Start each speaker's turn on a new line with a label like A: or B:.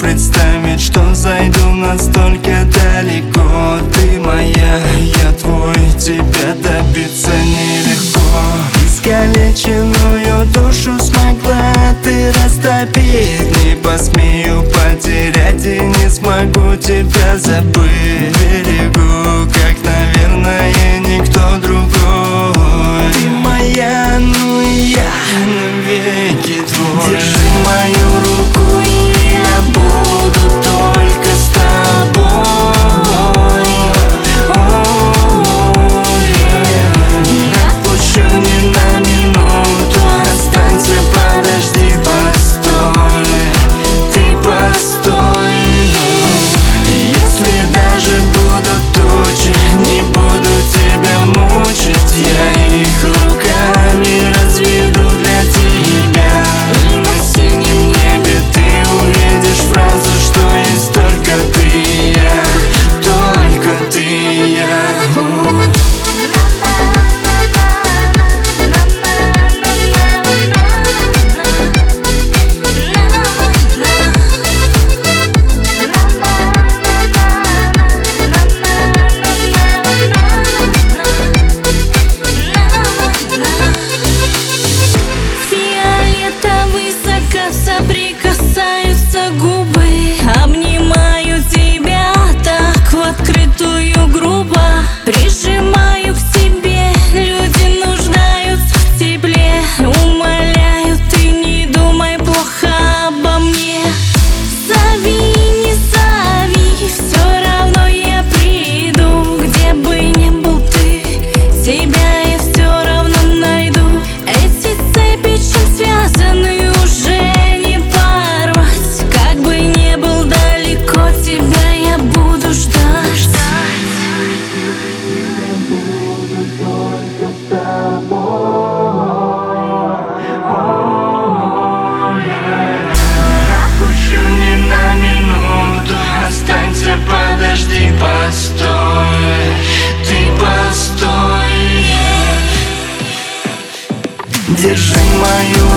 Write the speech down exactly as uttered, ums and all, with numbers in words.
A: представить, что зайду настолько далеко. Ты моя, я твой, тебя добиться нелегко. Искалеченную душу смогла ты растопить. Не посмею потерять и не смогу тебя забыть. Берегу, как, наверное, никто другой. Ты моя, ну и я навеки твой. Держи мою руку, и я буду только с тобой. Не отпущу ни на минуту. Останься, подожди, постой. Ты постой. Если даже будут тучи, не буду тебя мучить. Я их руками разведу для тебя. И на синем небе ты увидишь фразу, что есть только ты и я. Только ты и я.
B: Соприкасаются губы, обнимаю тебя так в открытую грубо. Прижимаю к себе, люди нуждаются в тепле. Умоляю, ты не думай плохо обо мне. Зови, не зови, все равно я приду. Где бы ни был ты, тебя я все равно найду. Эти цепи, чем связаны, уже тебя я буду ждать.
A: Отпущу ни на минуту. Останься, подожди, постой. Ты постой. Держи мою